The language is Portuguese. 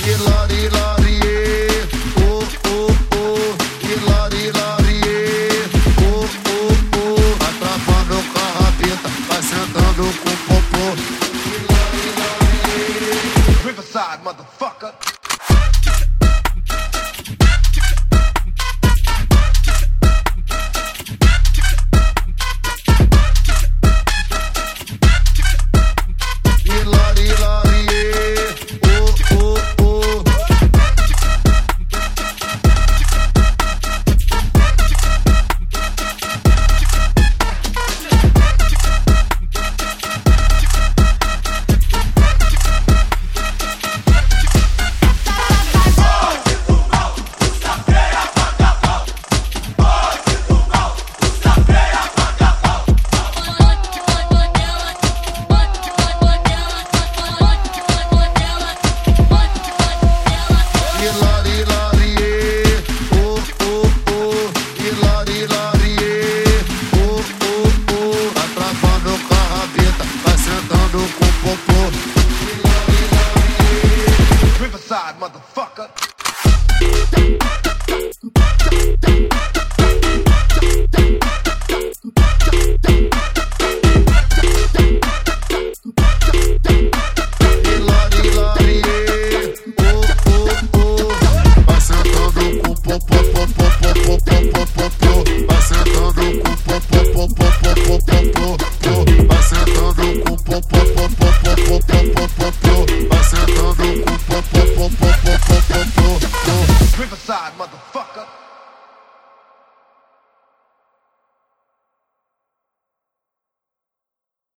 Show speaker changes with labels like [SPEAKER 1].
[SPEAKER 1] Hilari, larie, oh, oh, oh. Hilari, larie, oh, oh, oh. Vai travando com a rabeta, vai sentando com o popô. Hilari, larie. Riverside, motherfucker. Riverside, motherfucker. Riverside, motherfucker.